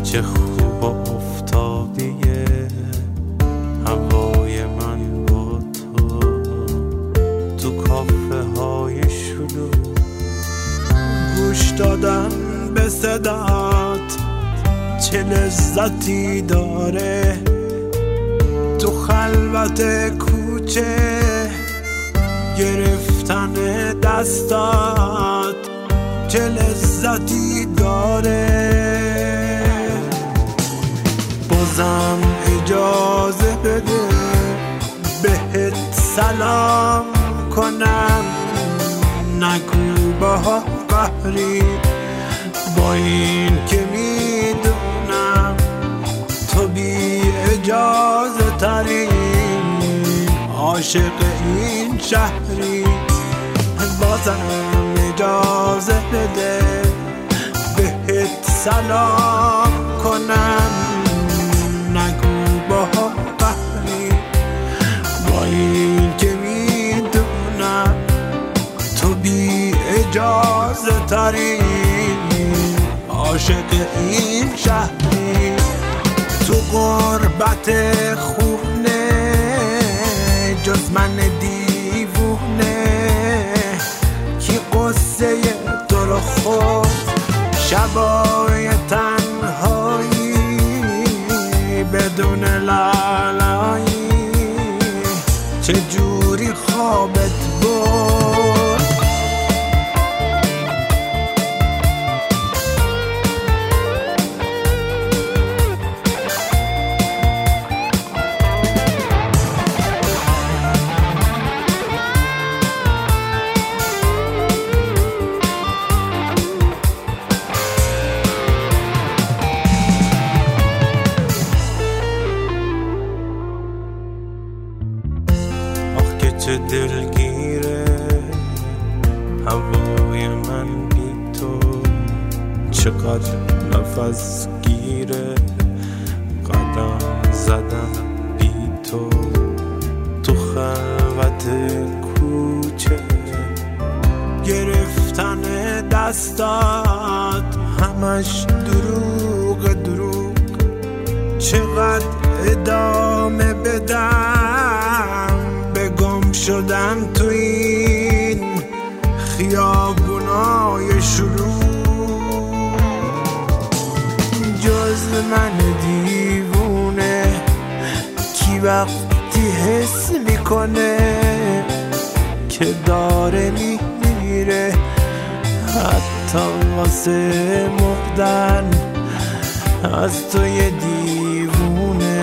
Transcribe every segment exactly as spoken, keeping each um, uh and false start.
چه خوب افتادیه هوای من با تو تو کافه های شلوغ، گوش دادن به صدات چه لذتی داره، تو خلوت کوچه گرفتن دستات چه لذتی داره. بازم اجازه بده بهت سلام کنم، نگو با قهری با این که میدونم تو بی اجازه ترین عاشق این شهری. بازم اجازه بده بهت سلام کنم، نگو با قهری با این که میدونم تو بی اجازه ترین عاشق این شهری. تو غربت خونه جز من دیوونه کی قصه تو رو خود شبای تنهایی بدون لالایی چه جوری خوابت برد. چه دلگیره هوای من بی تو، چقدر نفس گیره قدم زدم بی تو تو خلوت کوچه گرفتن دستات همش دروغ دروغ، چقدر ادامه بدم گم شدم تو این خیابونای شلوغ. جز من دیوونه کی وقتی حس میکنه که داره میمیره، حتی واسه مردن از تو یه دیوونه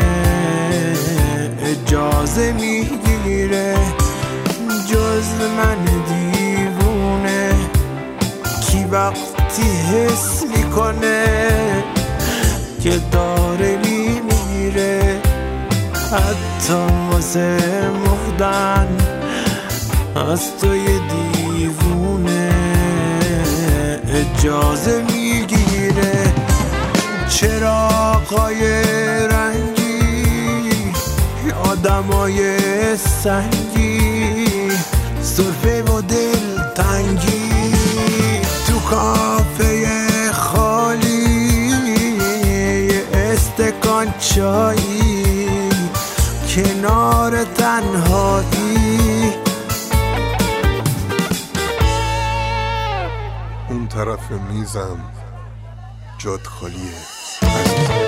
اجازه میگیره. جز من دیوونه کی وقتی حس میکنه که داره میمیره، حتی واسه مردن از تو یه دیوونه اجازه میگیره. چراغای رنگی آدمای سنگی سرفه و دل تنگی تو کافه خالی استکان چایی کنار تنهایی. اون طرف میزم جاد خالیه.